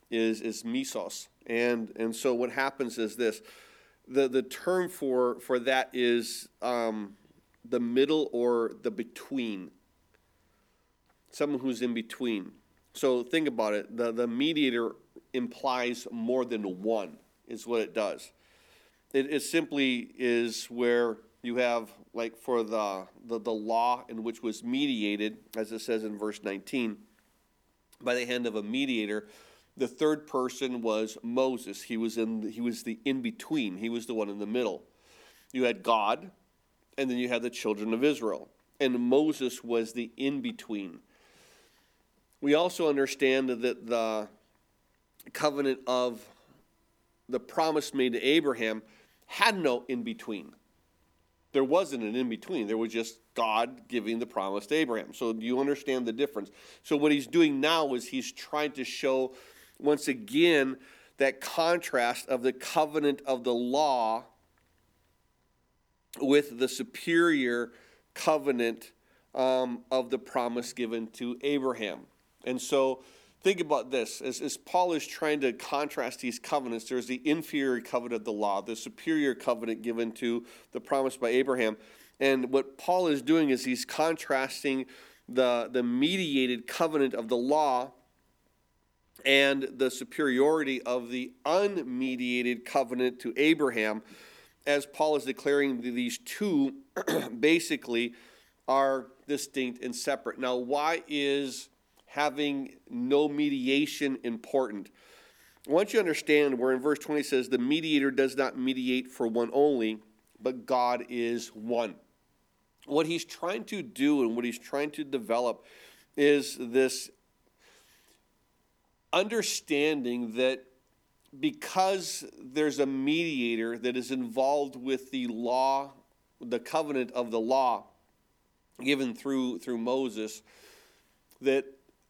is mesos. And so what happens is this. The term for that is the middle or the between. Someone who's in between. So think about it. The mediator implies more than one, is what it does. It simply is where you have, like for the law in which was mediated, as it says in verse 19, by the hand of a mediator. The third person was Moses. He was the in-between. He was the one in the middle. You had God, and then you had the children of Israel. And Moses was the in-between. We also understand that the covenant of the promise made to Abraham had no in-between. There wasn't an in-between. There was just God giving the promise to Abraham. So do you understand the difference? So what he's doing now is he's trying to show, once again, that contrast of the covenant of the law with the superior covenant of the promise given to Abraham. And so think about this. As Paul is trying to contrast these covenants, there's the inferior covenant of the law, the superior covenant given to the promise by Abraham. And what Paul is doing is he's contrasting the mediated covenant of the law and the superiority of the unmediated covenant to Abraham, as Paul is declaring these two basically are distinct and separate. Now, why is having no mediation important? I want you to understand where in verse 20 says, the mediator does not mediate for one only, but God is one. What he's trying to do and what he's trying to develop is this understanding that because there's a mediator that is involved with the law, the covenant of the law given through Moses, that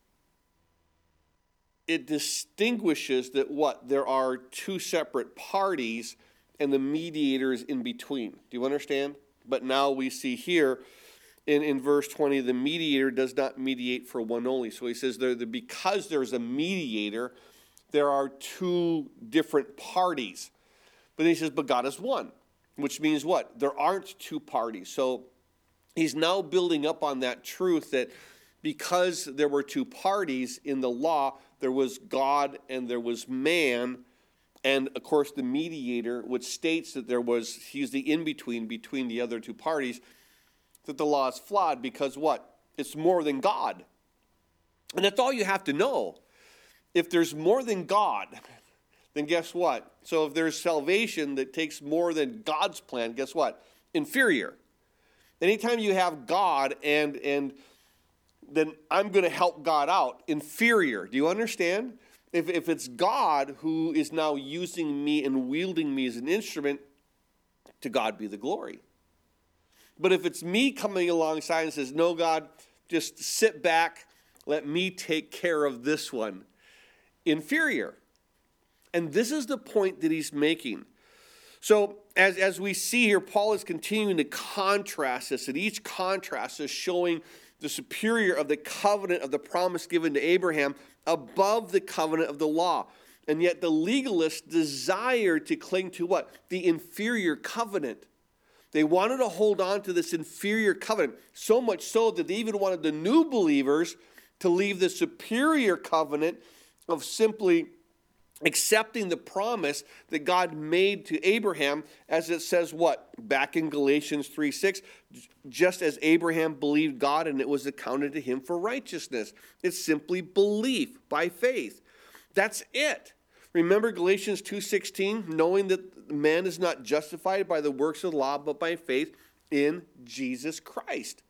it distinguishes that there are two separate parties and the mediator is in between. Do you understand? But now we see here in verse 20, the mediator does not mediate for one only. So he says because there's a mediator, there are two different parties. But then he says, but God is one, which means what? There aren't two parties. So he's now building up on that truth that because there were two parties in the law, there was God and there was man, and of course the mediator, which states that he's the in-between between the other two parties, that the law is flawed because what? It's more than God. And that's all you have to know. If there's more than God, then guess what? So if there's salvation that takes more than God's plan, guess what? Inferior. Anytime you have God and then I'm going to help God out, inferior. Do you understand? If it's God who is now using me and wielding me as an instrument, to God be the glory. But if it's me coming alongside and says, no, God, just sit back, let me take care of this one, inferior. And this is the point that he's making. So as we see here, Paul is continuing to contrast this, and each contrast is showing the superior of the covenant of the promise given to Abraham above the covenant of the law. And yet the legalists desire to cling to what? The inferior covenant. They wanted to hold on to this inferior covenant, so much so that they even wanted the new believers to leave the superior covenant of simply accepting the promise that God made to Abraham, as it says what? Back in Galatians 3:6, just as Abraham believed God and it was accounted to him for righteousness. It's simply belief by faith. That's it. Remember Galatians 2:16, knowing that man is not justified by the works of the law, but by faith in Jesus Christ.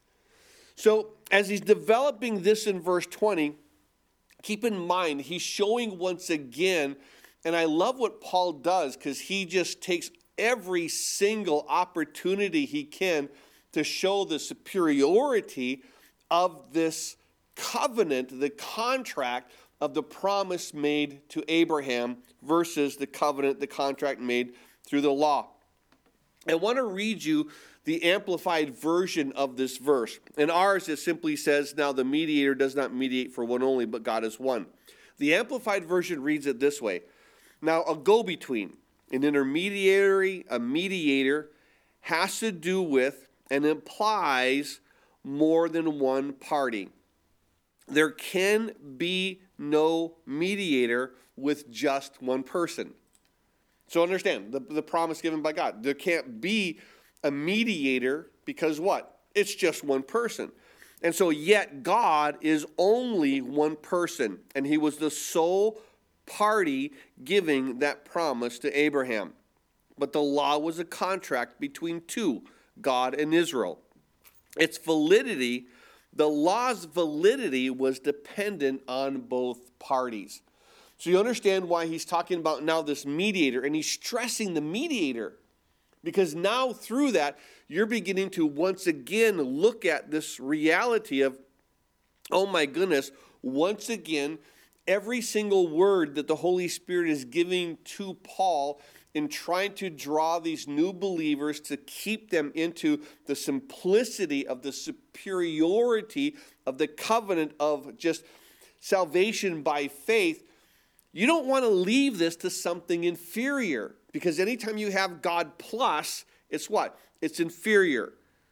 So as he's developing this in verse 20, keep in mind, he's showing once again, and I love what Paul does because he just takes every single opportunity he can to show the superiority of this covenant, the contract of the promise made to Abraham versus the covenant, the contract made through the law. I want to read you the amplified version of this verse. In ours, it simply says, now the mediator does not mediate for one only, but God is one. The Amplified Version reads it this way. Now, a go-between, an intermediary, a mediator, has to do with and implies more than one party. There can be no mediator with just one person. So understand, the promise given by God. There can't be a mediator because what? It's just one person. And so yet God is only one person, and he was the sole party giving that promise to Abraham. But the law was a contract between two, God and Israel. Its validity, the law's validity was dependent on both parties. So you understand why he's talking about now this mediator, and he's stressing the mediator. Because now through that, you're beginning to once again look at this reality of, oh my goodness, once again, every single word that the Holy Spirit is giving to Paul in trying to draw these new believers to keep them into the simplicity of the superiority of the covenant of just salvation by faith. You don't want to leave this to something inferior, because anytime you have God plus, it's what? It's inferior.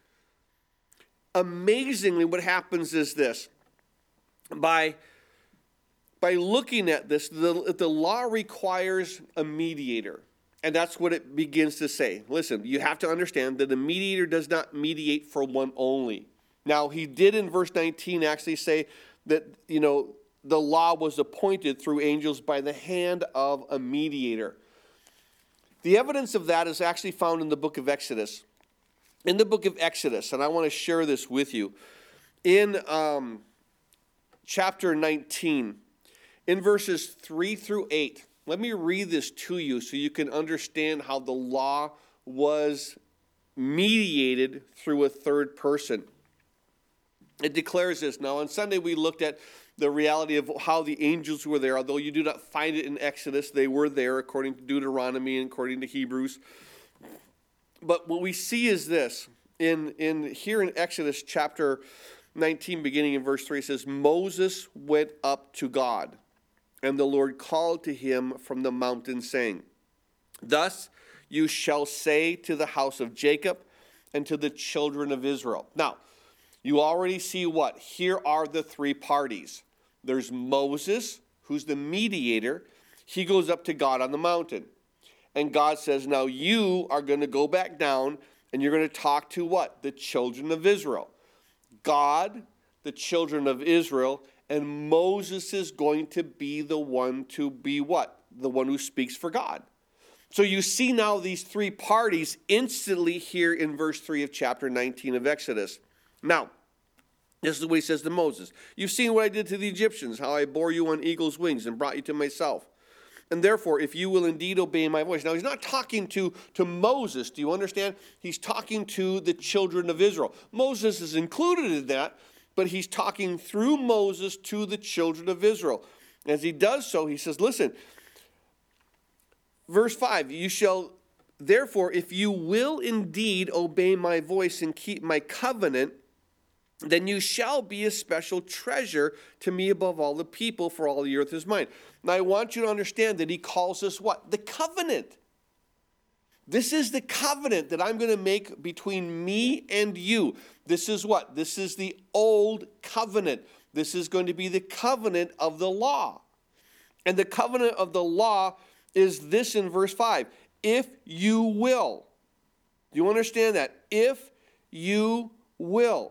Amazingly, what happens is this. By looking at this, the law requires a mediator. And that's what it begins to say. Listen, you have to understand that the mediator does not mediate for one only. Now, he did in verse 19 actually say that, the law was appointed through angels by the hand of a mediator. The evidence of that is actually found in the book of Exodus. In the book of Exodus, and I want to share this with you, in chapter 19, in verses 3 through 8, let me read this to you so you can understand how the law was mediated through a third person. It declares this. Now, on Sunday, we looked at the reality of how the angels were there. Although you do not find it in Exodus, they were there according to Deuteronomy and according to Hebrews. But what we see is this. Here in Exodus chapter 19, beginning in verse 3, it says, Moses went up to God, and the Lord called to him from the mountain, saying, Thus you shall say to the house of Jacob and to the children of Israel. Now, you already see what? Here are the three parties. There's Moses, who's the mediator. He goes up to God on the mountain. And God says, now you are going to go back down and you're going to talk to what? The children of Israel. God, the children of Israel, and Moses is going to be the one to be what? The one who speaks for God. So you see now these three parties instantly here in verse 3 of chapter 19 of Exodus. Now, this is what he says to Moses. You've seen what I did to the Egyptians, how I bore you on eagle's wings and brought you to myself. And therefore, if you will indeed obey my voice. Now, he's not talking to Moses. Do you understand? He's talking to the children of Israel. Moses is included in that, but he's talking through Moses to the children of Israel. As he does so, he says, listen, verse 5, you shall, therefore, if you will indeed obey my voice and keep my covenant, then you shall be a special treasure to me above all the people, for all the earth is mine. Now, I want you to understand that he calls this what? The covenant. This is the covenant that I'm going to make between me and you. This is what? This is the old covenant. This is going to be the covenant of the law. And the covenant of the law is this in verse 5. If you will. Do you understand that? If you will.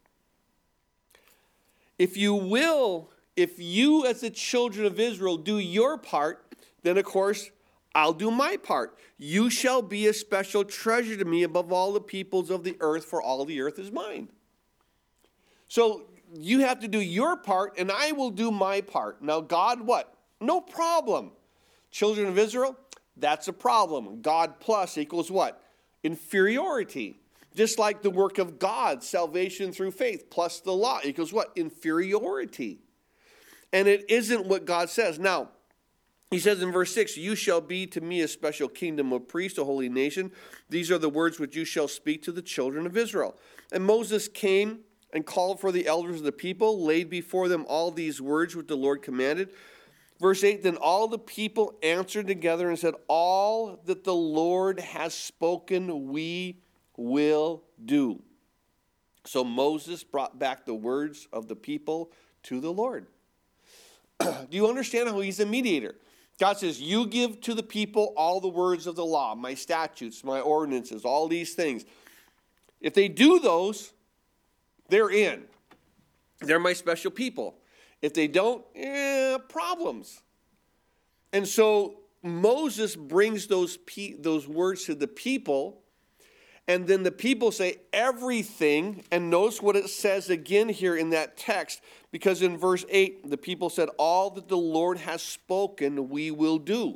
If you will, if you as the children of Israel do your part, then of course I'll do my part. You shall be a special treasure to me above all the peoples of the earth, for all the earth is mine. So you have to do your part, and I will do my part. Now God, what? No problem. Children of Israel, that's a problem. God plus equals what? Inferiority. Just like the work of God, salvation through faith, plus the law equals what? Inferiority. And it isn't what God says. Now, he says in verse 6, you shall be to me a special kingdom of priests, a holy nation. These are the words which you shall speak to the children of Israel. And Moses came and called for the elders of the people, laid before them all these words which the Lord commanded. Verse 8, then all the people answered together and said, all that the Lord has spoken, we will do. So Moses brought back the words of the people to the Lord. Do you understand how he's a mediator? God says, you give to the people all the words of the law, my statutes, my ordinances, all these things. If they do those, they're in. They're my special people. If they don't, problems. And so Moses brings those words to the people, and then the people say everything, and notice what it says again here in that text, because in verse 8, the people said, all that the Lord has spoken, we will do.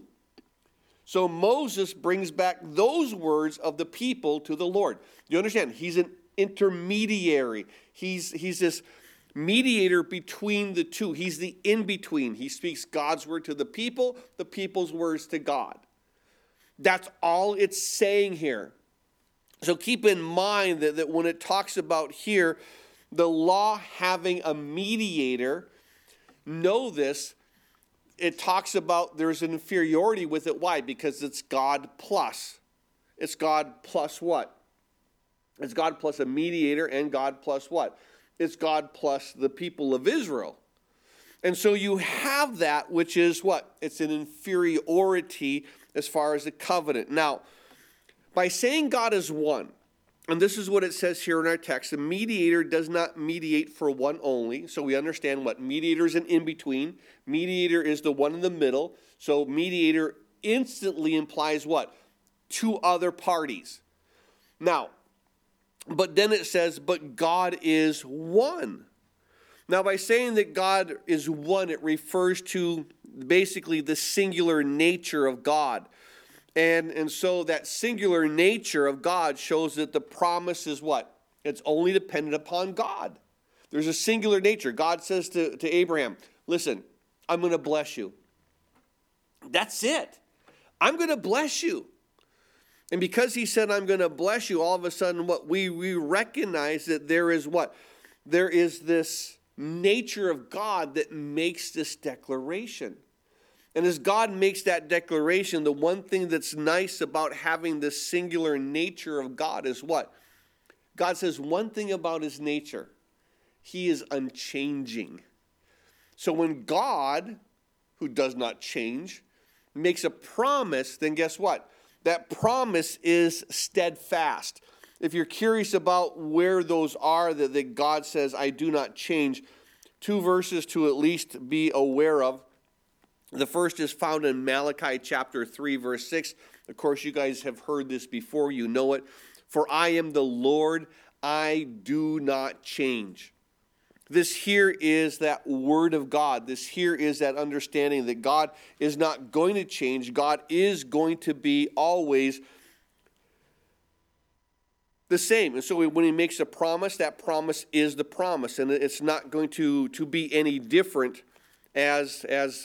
So Moses brings back those words of the people to the Lord. You understand? He's an intermediary. He's this mediator between the two. He's the in-between. He speaks God's word to the people's words to God. That's all it's saying here. So keep in mind that when it talks about here, the law having a mediator, know this, it talks about there's an inferiority with it. Why? Because it's God plus. It's God plus what? It's God plus a mediator, and God plus what? It's God plus the people of Israel. And so you have that, which is what? It's an inferiority as far as the covenant. Now, by saying God is one, and this is what it says here in our text, the mediator does not mediate for one only. So we understand what? Mediator is an in-between. Mediator is the one in the middle. So mediator instantly implies what? Two other parties. Now, but then it says, but God is one. Now, by saying that God is one, it refers to basically the singular nature of God. And so that singular nature of God shows that the promise is what? It's only dependent upon God. There's a singular nature. God says to Abraham, listen, I'm going to bless you. That's it. I'm going to bless you. And because he said, I'm going to bless you, all of a sudden what we recognize that there is what? There is this nature of God that makes this declaration. And as God makes that declaration, the one thing that's nice about having this singular nature of God is what? God says one thing about his nature. He is unchanging. So when God, who does not change, makes a promise, then guess what? That promise is steadfast. If you're curious about where those are that God says, I do not change, two verses to at least be aware of. The first is found in Malachi chapter 3, verse 6. Of course, you guys have heard this before. You know it. For I am the Lord, I do not change. This here is that word of God. This here is that understanding that God is not going to change. God is going to be always the same. And so when he makes a promise, that promise is the promise. And it's not going to be any different as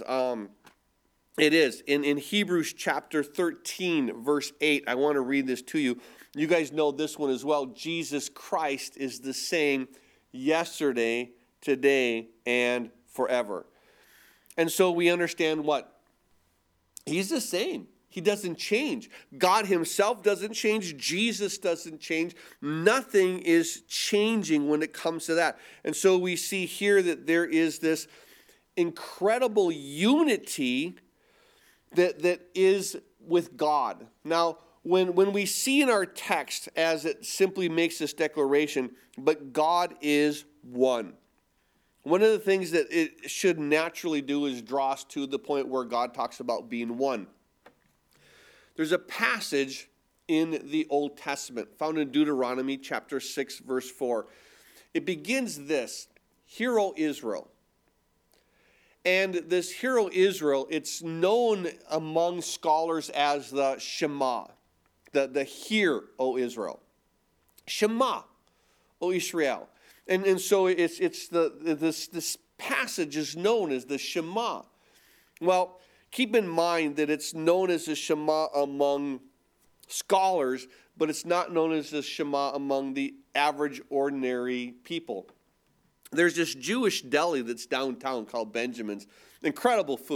it is. In Hebrews chapter 13, verse 8, I want to read this to you. You guys know this one as well. Jesus Christ is the same yesterday, today, and forever. And so we understand what? He's the same. He doesn't change. God himself doesn't change. Jesus doesn't change. Nothing is changing when it comes to that. And so we see here that there is this incredible unity that is with God. Now, when we see in our text, as it simply makes this declaration, but God is one. One of the things that it should naturally do is draw us to the point where God talks about being one. There's a passage in the Old Testament found in Deuteronomy chapter 6, verse 4. It begins this, Hear, O Israel. And this Hear, O Israel, it's known among scholars as the Shema. The Hear, O Israel. Shema, O Israel. And so this passage is known as the Shema. Well, keep in mind that it's known as the Shema among scholars, but it's not known as the Shema among the average, ordinary people. There's this Jewish deli that's downtown called Benjamin's. Incredible food.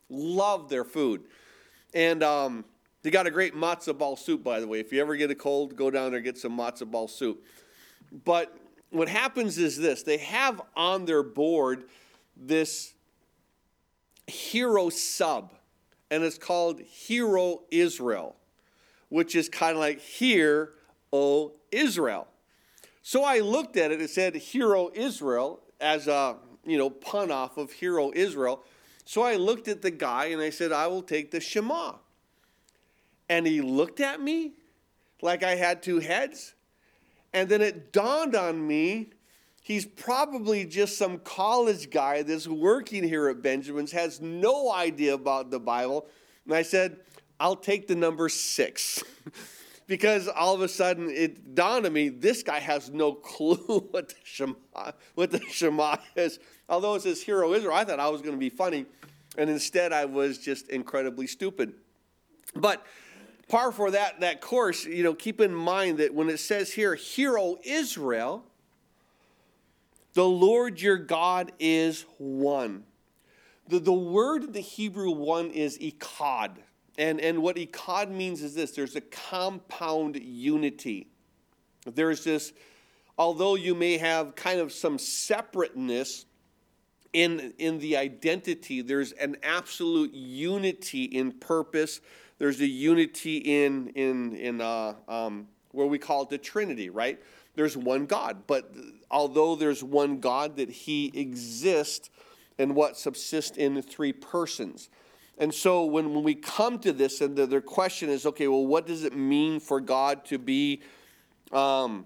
Love their food. And they got a great matzo ball soup, by the way. If you ever get a cold, go down there and get some matzo ball soup. But what happens is this. They have on their board this hero sub, and it's called Hero Israel, which is kind of like, Hear, O Israel. So I looked at it, it said Hero Israel as a, pun off of Hero Israel. So I looked at the guy and I said, I will take the Shema. And he looked at me like I had two heads. And then it dawned on me, he's probably just some college guy that's working here at Benjamin's, has no idea about the Bible. And I said, I'll take the number 6. Because all of a sudden it dawned on me, this guy has no clue what the Shema is. Although it says Hero Israel, I thought I was going to be funny. And instead I was just incredibly stupid. But par for that course, keep in mind that when it says here, Hero Israel, the Lord your God is one. The word in the Hebrew one is echad. And what echad means is this. There's a compound unity. There's this, although you may have kind of some separateness in the identity, there's an absolute unity in purpose. There's a unity in where we call it the Trinity, right? There's one God. But although there's one God, that he exists and what subsists in 3 persons. And so when we come to this, and their question is, okay, well, what does it mean for God to be, to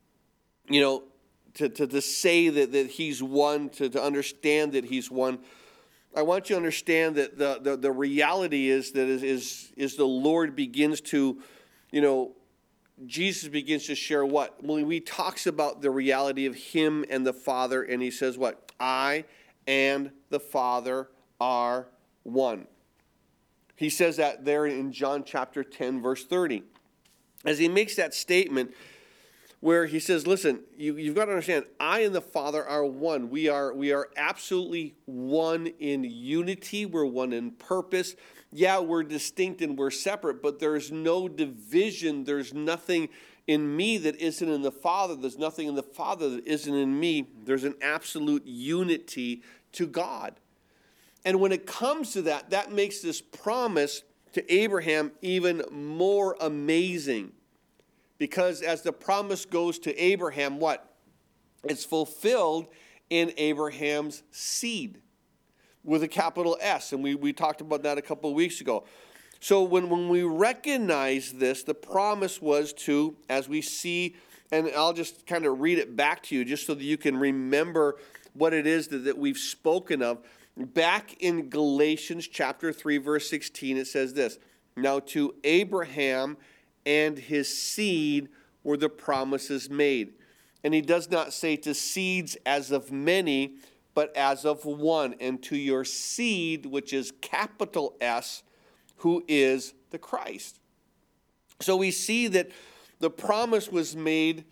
say that he's one, to understand that he's one? I want you to understand that the reality is that is the Lord begins to, Jesus begins to share what? When he talks about the reality of him and the Father, and he says what? I and the Father are one. He says that there in John chapter 10, verse 30. As he makes that statement where he says, listen, you've got to understand, I and the Father are one. We are absolutely one in unity. We're one in purpose. Yeah, we're distinct and we're separate, but there's no division. There's nothing in me that isn't in the Father. There's nothing in the Father that isn't in me. There's an absolute unity to God. And when it comes to that, that makes this promise to Abraham even more amazing. Because as the promise goes to Abraham, what? It's fulfilled in Abraham's seed with a capital S. And we talked about that a couple of weeks ago. So when we recognize this, the promise was to, as we see, and I'll just kind of read it back to you just so that you can remember what it is that we've spoken of. Back in Galatians chapter 3, verse 16, it says this. Now to Abraham and his seed were the promises made. And he does not say to seeds as of many, but as of one. And to your seed, which is capital S, who is the Christ. So we see that the promise was made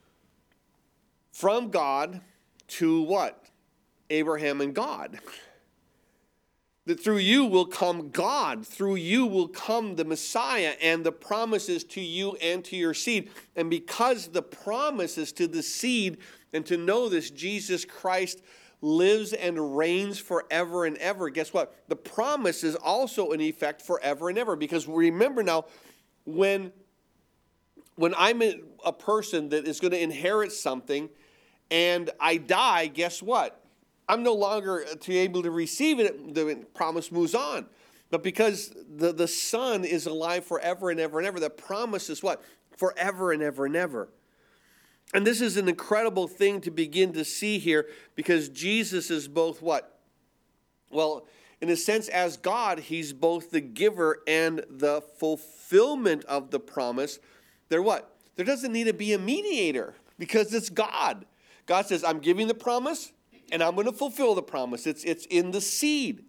from God to what? Abraham and God. That through you will come God. Through you will come the Messiah. And the promise is to you and to your seed. And because the promise is to the seed, and to know this, Jesus Christ lives and reigns forever and ever. Guess what? The promise is also in effect forever and ever. Because remember now, when I'm a person that is going to inherit something and I die, guess what? I'm no longer able to receive it. The promise moves on. But because the Son is alive forever and ever and ever, the promise is what? Forever and ever and ever. And this is an incredible thing to begin to see here, because Jesus is both what? Well, in a sense, as God, he's both the giver and the fulfillment of the promise. There what? There doesn't need to be a mediator, because it's God. God says, I'm giving the promise, and I'm going to fulfill the promise. It's in the seed.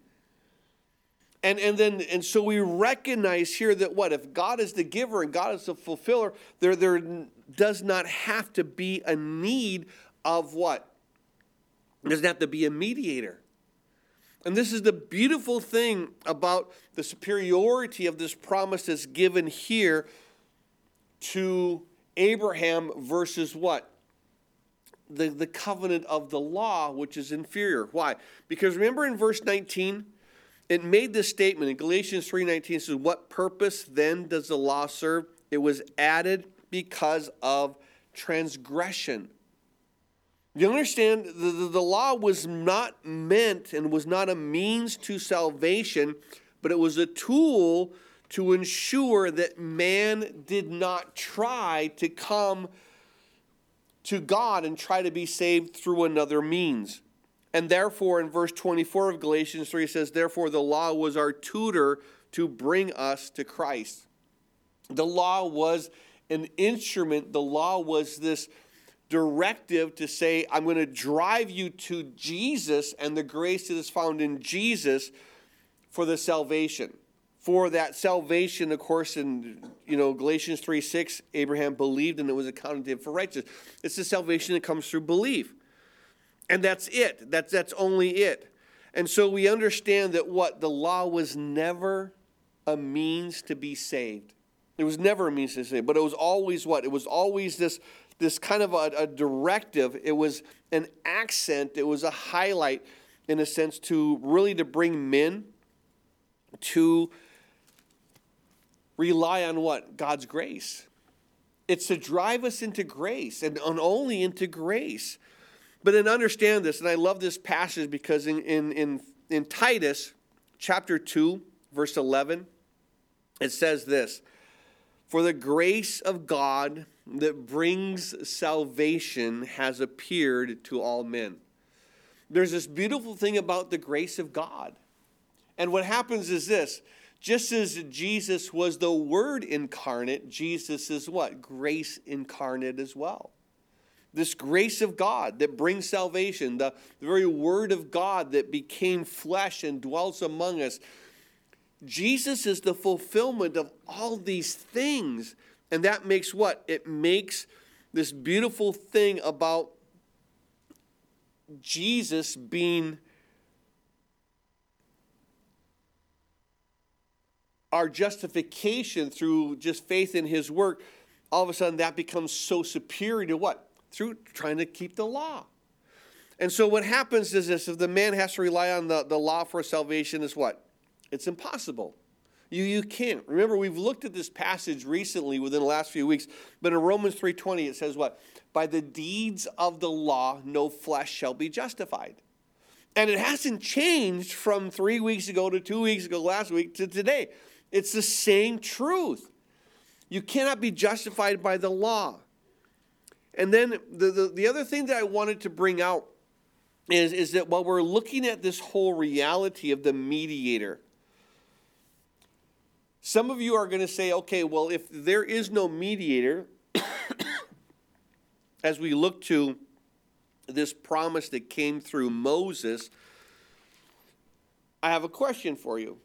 And so we recognize here that what? If God is the giver and God is the fulfiller, there does not have to be a need of what? There doesn't have to be a mediator. And this is the beautiful thing about the superiority of this promise that's given here to Abraham versus what? The covenant of the law, which is inferior. Why? Because remember in verse 19, it made this statement in Galatians 3:19, says, what purpose then does the law serve? It was added because of transgression. You understand, the law was not meant and was not a means to salvation, but it was a tool to ensure that man did not try to come to God and try to be saved through another means. And therefore, in verse 24 of Galatians 3, it says, therefore the law was our tutor to bring us to Christ. The law was an instrument. The law was this directive to say, I'm going to drive you to Jesus and the grace that is found in Jesus for the salvation. For that salvation, of course, in Galatians 3:6, Abraham believed and it was accounted to him for righteousness. It's the salvation that comes through belief. And that's it. That's only it. And so we understand that the law was never a means to be saved. It was never a means to be saved, but it was always what? It was always this kind of a directive. It was an accent. It was a highlight, in a sense, to bring men to rely on what? God's grace. It's to drive us into grace and only into grace. But then understand this, and I love this passage because in Titus chapter 2, verse 11, it says this, for the grace of God that brings salvation has appeared to all men. There's this beautiful thing about the grace of God. And what happens is this, just as Jesus was the Word incarnate, Jesus is what? Grace incarnate as well. This grace of God that brings salvation, the very Word of God that became flesh and dwells among us. Jesus is the fulfillment of all these things. And that makes what? It makes this beautiful thing about Jesus being our justification through just faith in his work. All of a sudden that becomes so superior to what? Through trying to keep the law. And so what happens is this, if the man has to rely on the law for salvation, is what? It's impossible. You can't. Remember, we've looked at this passage recently within the last few weeks, but in Romans 3:20 it says what? By the deeds of the law, no flesh shall be justified. And it hasn't changed from 3 weeks ago to 2 weeks ago, last week to today. It's the same truth. You cannot be justified by the law. And then the other thing that I wanted to bring out is that while we're looking at this whole reality of the mediator, some of you are going to say, okay, well, if there is no mediator, as we look to this promise that came through Moses, I have a question for you.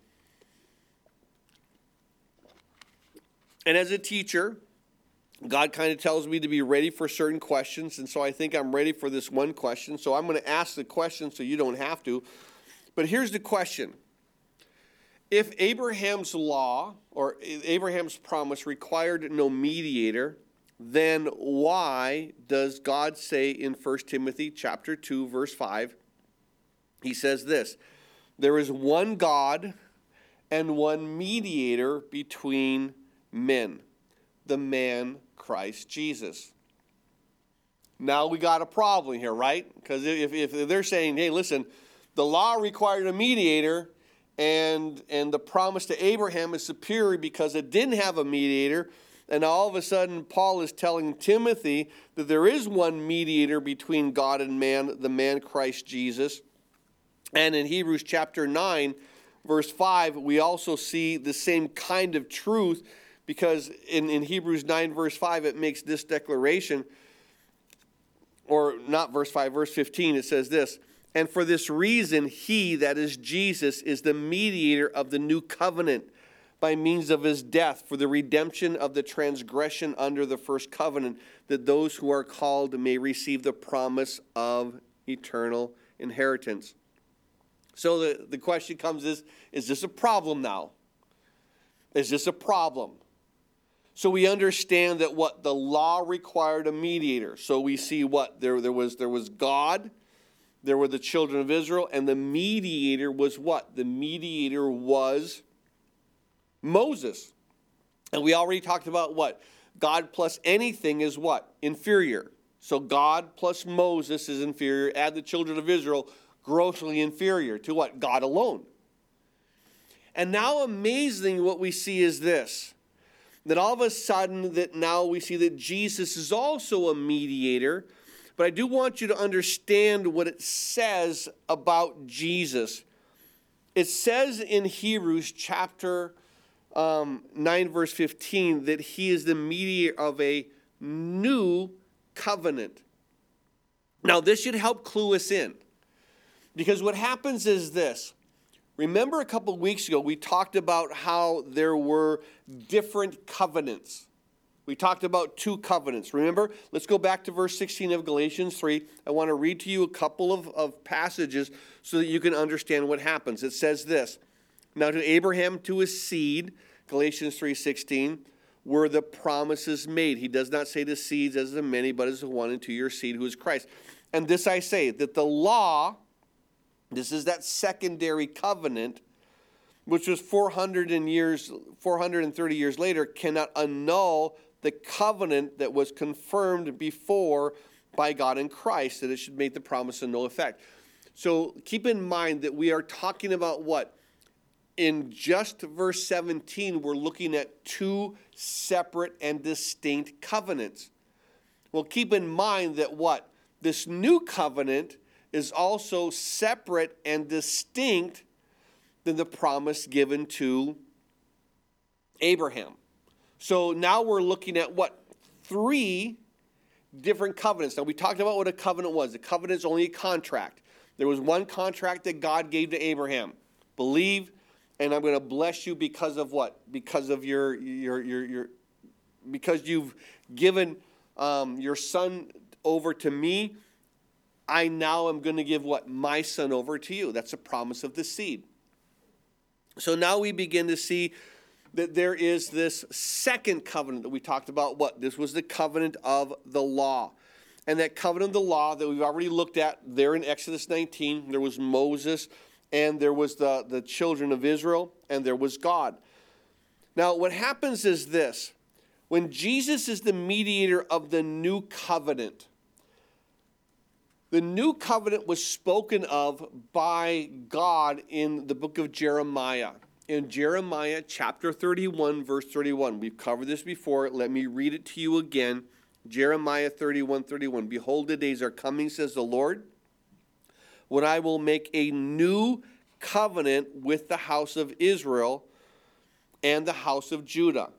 And as a teacher, God kind of tells me to be ready for certain questions, and so I think I'm ready for this one question. So I'm going to ask the question so you don't have to. But here's the question. If Abraham's law or Abraham's promise required no mediator, then why does God say in 1 Timothy chapter 2, verse 5, he says this, there is one God and one mediator between men, the man Christ Jesus. Now we got a problem here, right? Because if they're saying, hey, listen, the law required a mediator, and the promise to Abraham is superior because it didn't have a mediator, and all of a sudden Paul is telling Timothy that there is one mediator between God and man, the man Christ Jesus. And in Hebrews chapter 9, verse 5, we also see the same kind of truth, because in Hebrews 9, verse 5, it makes this declaration, or not verse 5, verse 15, it says this, and for this reason, he, that is Jesus, is the mediator of the new covenant by means of his death for the redemption of the transgression under the first covenant, that those who are called may receive the promise of eternal inheritance. So the question comes is this a problem now? Is this a problem? So we understand that what the law required a mediator. So we see what there was God, there were the children of Israel, and the mediator was what? The mediator was Moses. And we already talked about what? God plus anything is what? Inferior. So God plus Moses is inferior. Add the children of Israel, grossly inferior to what? God alone. And now amazing what we see is this. That all of a sudden that now we see that Jesus is also a mediator. But I do want you to understand what it says about Jesus. It says in Hebrews chapter 9 verse 15 that he is the mediator of a new covenant. Now this should help clue us in. Because what happens is this. Remember a couple of weeks ago we talked about how there were different covenants. We talked about two covenants. Remember? Let's go back to verse 16 of Galatians 3. I want to read to you a couple of passages so that you can understand what happens. It says this. Now to Abraham, to his seed, Galatians 3:16, were the promises made. He does not say to seeds as to many, but as to one, and to your seed who is Christ. And this I say, that the law, this is that secondary covenant, which was 430 years later, cannot annul the covenant that was confirmed before by God in Christ, that it should make the promise of no effect. So keep in mind that we are talking about what? In just verse 17, we're looking at two separate and distinct covenants. Well, keep in mind that what? This new covenant is also separate and distinct than the promise given to Abraham. So now we're looking at what? Three different covenants. Now we talked about what a covenant was. A covenant is only a contract. There was one contract that God gave to Abraham. Believe, and I'm going to bless you because of what? Because of because you've given your son over to me. I now am going to give what? My son over to you. That's a promise of the seed. So now we begin to see that there is this second covenant that we talked about. What? This was the covenant of the law. And that covenant of the law that we've already looked at there in Exodus 19, there was Moses, and there was the children of Israel, and there was God. Now what happens is this. When Jesus is the mediator of the new covenant, the new covenant was spoken of by God in the book of Jeremiah. In Jeremiah chapter 31, verse 31. We've covered this before. Let me read it to you again. Jeremiah 31:31. Behold, the days are coming, says the Lord, when I will make a new covenant with the house of Israel and the house of Judah.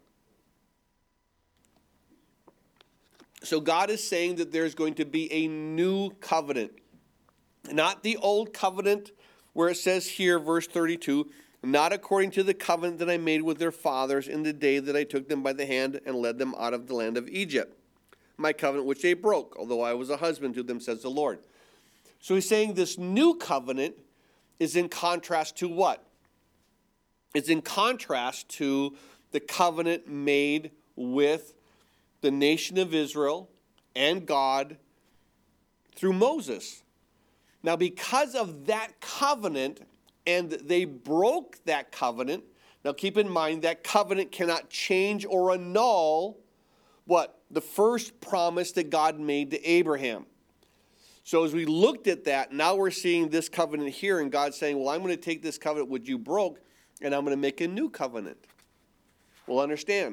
So God is saying that there's going to be a new covenant. Not the old covenant where it says here, verse 32, not according to the covenant that I made with their fathers in the day that I took them by the hand and led them out of the land of Egypt. My covenant which they broke, although I was a husband to them, says the Lord. So he's saying this new covenant is in contrast to what? It's in contrast to the covenant made with the nation of Israel and God through Moses. Now, because of that covenant, and they broke that covenant, now keep in mind that covenant cannot change or annul what? The first promise that God made to Abraham. So as we looked at that, now we're seeing this covenant here, and God's saying, well, I'm going to take this covenant which you broke, and I'm going to make a new covenant. Well, understand.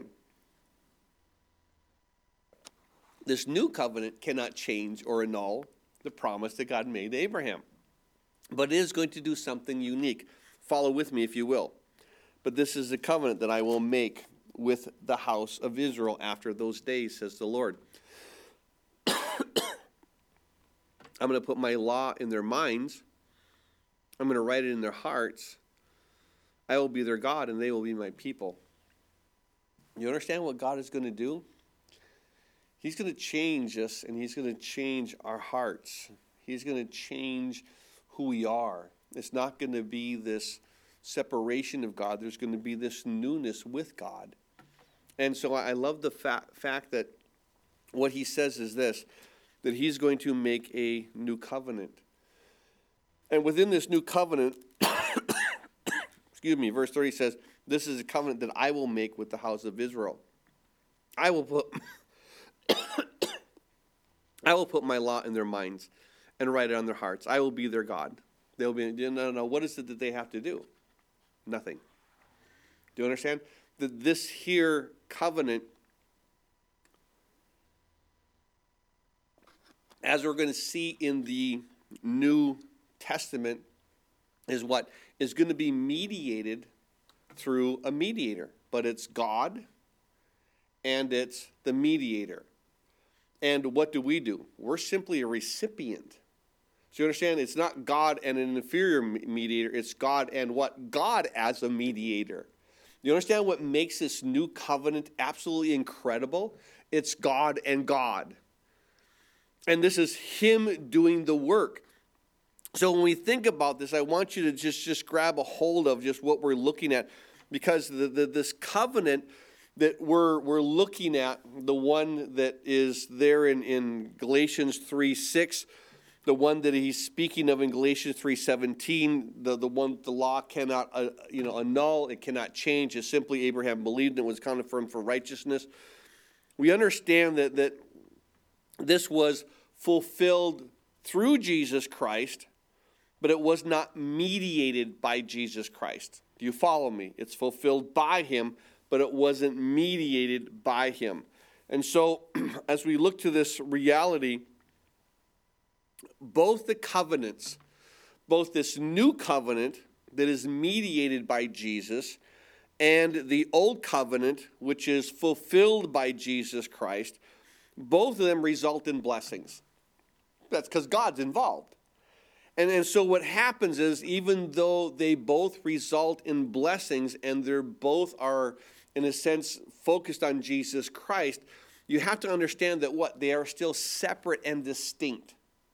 This new covenant cannot change or annul the promise that God made to Abraham. But it is going to do something unique. Follow with me if you will. But this is the covenant that I will make with the house of Israel after those days, says the Lord. I'm going to put my law in their minds. I'm going to write it in their hearts. I will be their God and they will be my people. You understand what God is going to do? He's going to change us, and he's going to change our hearts. He's going to change who we are. It's not going to be this separation of God. There's going to be this newness with God. And so I love the fact that what he says is this, that he's going to make a new covenant. And within this new covenant, verse 30 says, this is a covenant that I will make with the house of Israel. I will put my law in their minds and write it on their hearts. I will be their God. They'll be, no. What is it that they have to do? Nothing. Do you understand? That this here covenant, as we're going to see in the New Testament, is what is going to be mediated through a mediator. But it's God and it's the mediator. And what do? We're simply a recipient. So you understand, it's not God and an inferior mediator, it's God and what? God as a mediator. You understand what makes this new covenant absolutely incredible? It's God and God. And this is him doing the work. So when we think about this, I want you to just grab a hold of just what we're looking at, because this covenant that we're looking at, the one that is there in Galatians 3:6, the one that he's speaking of in Galatians 3:17, the one the law cannot annul, it cannot change. It's simply Abraham believed and it was counted for him for righteousness. We understand that this was fulfilled through Jesus Christ, but it was not mediated by Jesus Christ. Do you follow me? It's fulfilled by him, but it wasn't mediated by him. And so as we look to this reality, both the covenants, both this new covenant that is mediated by Jesus and the old covenant, which is fulfilled by Jesus Christ, both of them result in blessings. That's because God's involved. And so what happens is, even though they both result in blessings and they're both are, in a sense, focused on Jesus Christ, you have to understand that they are still separate and distinct.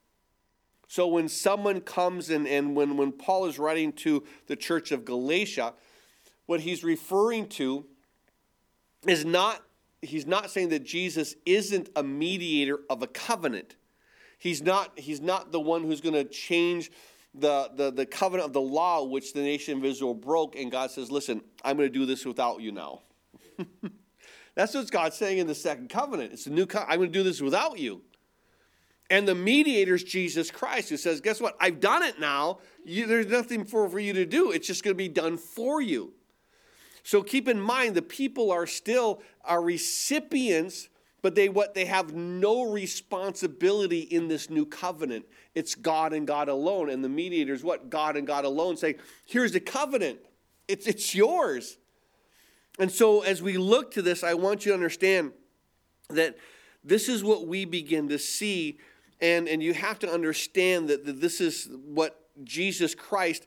So when someone comes and when Paul is writing to the church of Galatia, what he's referring to is he's not saying that Jesus isn't a mediator of a covenant. He's not the one who's going to change the covenant of the law which the nation of Israel broke, and God says, listen, I'm going to do this without you now. That's what God's saying in the second covenant. It's a new covenant. I'm going to do this without you. And the mediator is Jesus Christ, who says, guess what? I've done it now. There's nothing for you to do. It's just going to be done for you. So keep in mind, the people are still recipients, but they have no responsibility in this new covenant. It's God and God alone. And the mediator is what? God and God alone, saying, here's the covenant. It's yours. And so as we look to this, I want you to understand that this is what we begin to see. And you have to understand that this is what Jesus Christ,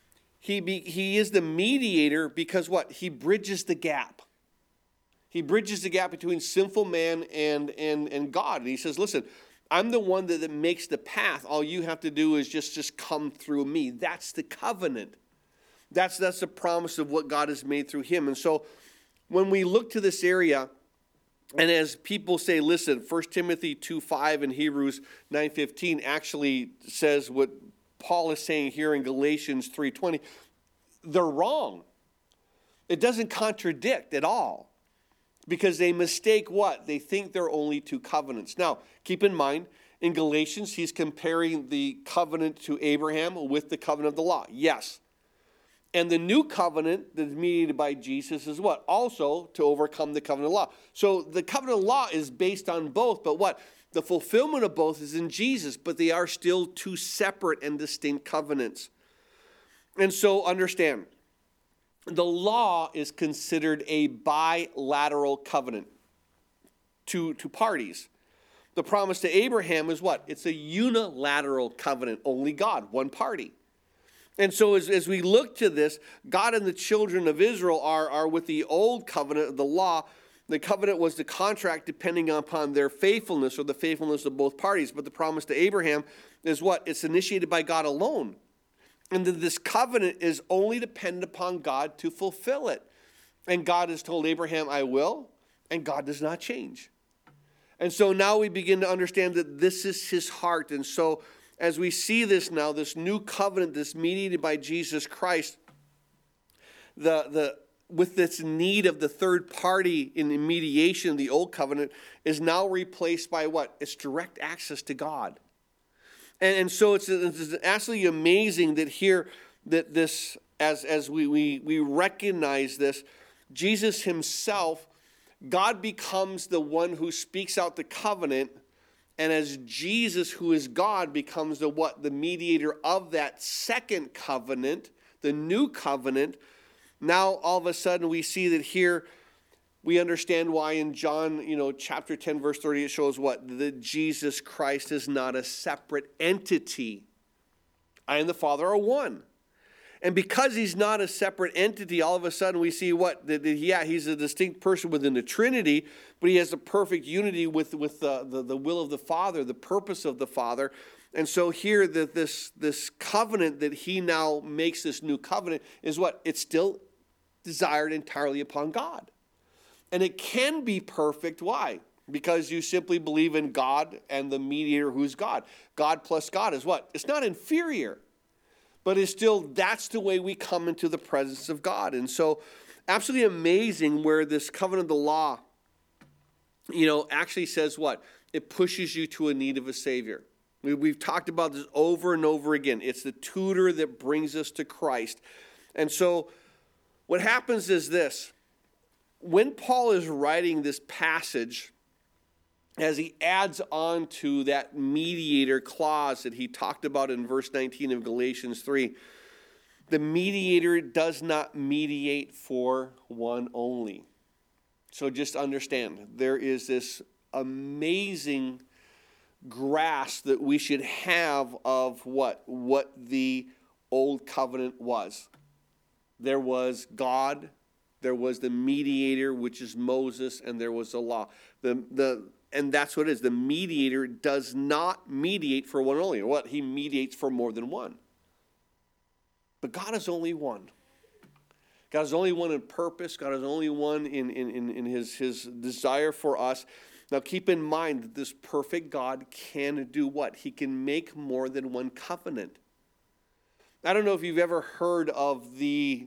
he is the mediator, because what? He bridges the gap. He bridges the gap between sinful man and God. And he says, listen, I'm the one that makes the path. All you have to do is just come through me. That's the covenant. That's the promise of what God has made through him. And so when we look to this area, and as people say, listen, 1 Timothy 2:5 and Hebrews 9:15 actually says what Paul is saying here in Galatians 3:20. They're wrong. It doesn't contradict at all, because they mistake what? They think there are only two covenants. Now, keep in mind, in Galatians, he's comparing the covenant to Abraham with the covenant of the law. Yes. And the new covenant that is mediated by Jesus is what? Also to overcome the covenant of law. So the covenant of law is based on both, but what? The fulfillment of both is in Jesus, but they are still two separate and distinct covenants. And so understand, the law is considered a bilateral covenant, two parties. The promise to Abraham is what? It's a unilateral covenant, only God, one party. And so as we look to this, God and the children of Israel are with the old covenant of the law. The covenant was the contract depending upon their faithfulness or the faithfulness of both parties. But the promise to Abraham is what? It's initiated by God alone. And that this covenant is only dependent upon God to fulfill it. And God has told Abraham, I will, and God does not change. And so now we begin to understand that this is his heart. And so as we see this now, this new covenant, this mediated by Jesus Christ, with this need of the third party in the mediation of the old covenant is now replaced by what? It's direct access to God. And so it's absolutely amazing that here, that this, as we recognize this, Jesus himself, God becomes the one who speaks out the covenant, and as Jesus, who is God, becomes the mediator of that second covenant, the new covenant. Now, all of a sudden, we see that here, we understand why in John, chapter 10, verse 30, it shows what? That Jesus Christ is not a separate entity. I and the Father are one. And because he's not a separate entity, all of a sudden we see what? He's a distinct person within the Trinity, but he has a perfect unity with the will of the Father, the purpose of the Father. And so here, that this covenant that he now makes, this new covenant, is what? It's still desired entirely upon God. And it can be perfect. Why? Because you simply believe in God and the mediator who's God. God plus God is what? It's not inferior, but it's still, that's the way we come into the presence of God. And so absolutely amazing where this covenant of the law, actually says what? It pushes you to a need of a Savior. We've talked about this over and over again. It's the tutor that brings us to Christ. And so what happens is this. When Paul is writing this passage, as he adds on to that mediator clause that he talked about in verse 19 of Galatians 3, the mediator does not mediate for one only. So just understand, there is this amazing grasp that we should have of what the old covenant was. There was God, there was the mediator, which is Moses, and there was the law. And that's what it is. The mediator does not mediate for one only. What? He mediates for more than one. But God is only one. God is only one in purpose. God is only one in his desire for us. Now keep in mind that this perfect God can do what? He can make more than one covenant. I don't know if you've ever heard of the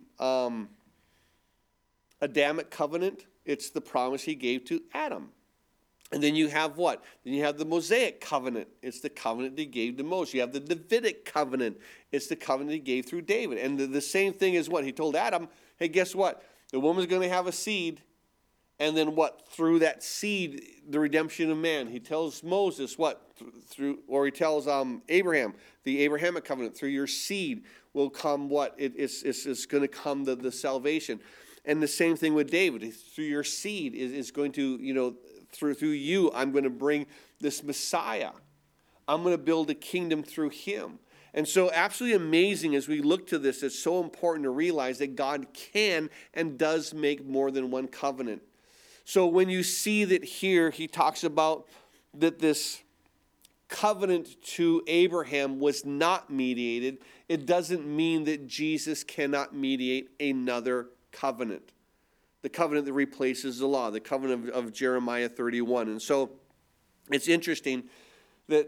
Adamic covenant. It's the promise he gave to Adam. And then you have what? Then you have the Mosaic covenant. It's the covenant he gave to Moses. You have the Davidic covenant. It's the covenant he gave through David. And the same thing is what? He told Adam, hey, guess what? The woman's going to have a seed. And then what? Through that seed, the redemption of man. He tells Moses what? He tells Abraham, the Abrahamic covenant. Through your seed will come what? It's going to come the salvation. And the same thing with David. Through your seed is going to, through you, I'm going to bring this Messiah. I'm going to build a kingdom through him. And so absolutely amazing as we look to this, it's so important to realize that God can and does make more than one covenant. So when you see that here, he talks about that this covenant to Abraham was not mediated, it doesn't mean that Jesus cannot mediate another covenant. The covenant that replaces the law, the covenant of Jeremiah 31. And so it's interesting that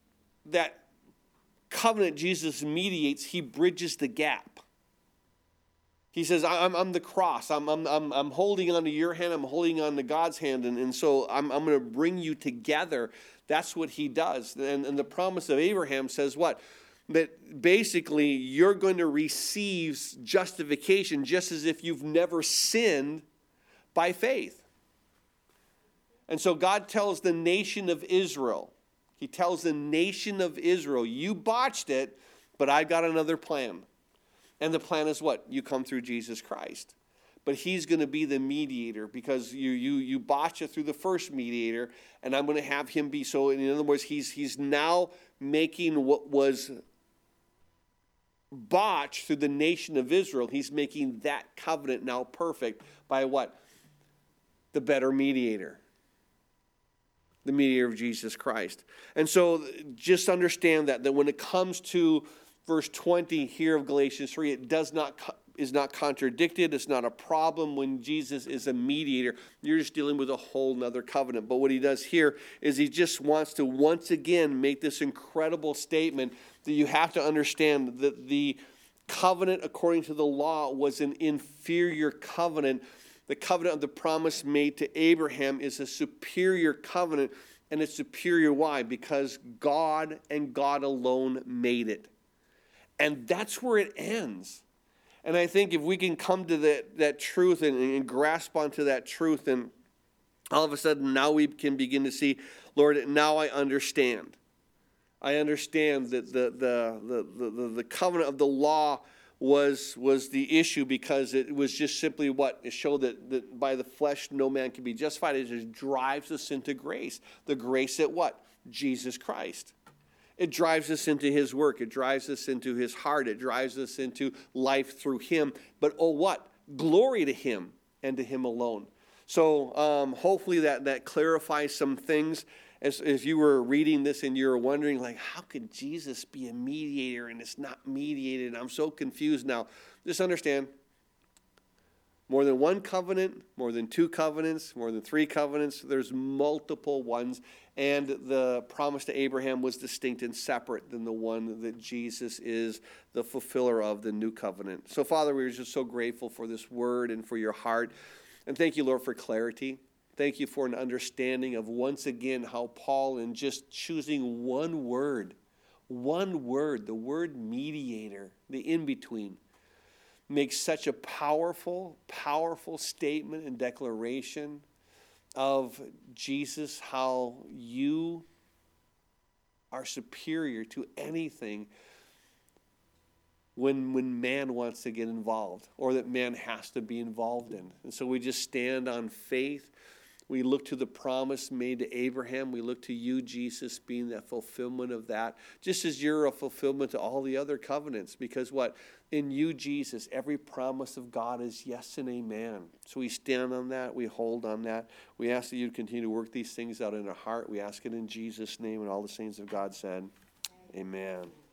covenant Jesus mediates, he bridges the gap. He says, I'm the cross. I'm holding on to your hand. I'm holding on to God's hand. And so I'm going to bring you together. That's what he does. And the promise of Abraham says what? That basically you're going to receive justification just as if you've never sinned by faith. And so God tells the nation of Israel, he tells the nation of Israel, you botched it, but I've got another plan. And the plan is what? You come through Jesus Christ. But he's going to be the mediator because you botched it through the first mediator, and I'm going to have him be. So in other words, he's now making what was botched through the nation of Israel. He's making that covenant now perfect by what? The better mediator. The mediator of Jesus Christ. And so just understand that when it comes to verse 20 here of Galatians 3, it is not contradicted. It's not a problem when Jesus is a mediator. You're just dealing with a whole nother covenant. But what he does here is he just wants to once again make this incredible statement that you have to understand that the covenant according to the law was an inferior covenant. The covenant of the promise made to Abraham is a superior covenant, and it's superior. Why? Because God and God alone made it. And that's where it ends. And I think if we can come to that truth and grasp onto that truth, and all of a sudden now we can begin to see, Lord, now I understand. I understand that the covenant of the law was the issue because it was just simply what? It showed that by the flesh no man can be justified. It just drives us into grace. The grace at what? Jesus Christ. It drives us into his work. It drives us into his heart. It drives us into life through him. But oh what? Glory to him and to him alone. So hopefully that clarifies some things. As you were reading this and you were wondering, like, how could Jesus be a mediator and it's not mediated? I'm so confused now. Just understand, more than one covenant, more than two covenants, more than three covenants, there's multiple ones. And the promise to Abraham was distinct and separate than the one that Jesus is the fulfiller of, the new covenant. So, Father, we're just so grateful for this word and for your heart. And thank you, Lord, for clarity. Thank you for an understanding of, once again, how Paul, in just choosing one word, the word mediator, the in-between, makes such a powerful, powerful statement and declaration of Jesus, how you are superior to anything when man wants to get involved or that man has to be involved in. And so we just stand on faith. We look to the promise made to Abraham. We look to you, Jesus, being that fulfillment of that, just as you're a fulfillment to all the other covenants. Because what? In you, Jesus, every promise of God is yes and amen. So we stand on that. We hold on that. We ask that you continue to work these things out in our heart. We ask it in Jesus' name, and all the saints of God said, amen.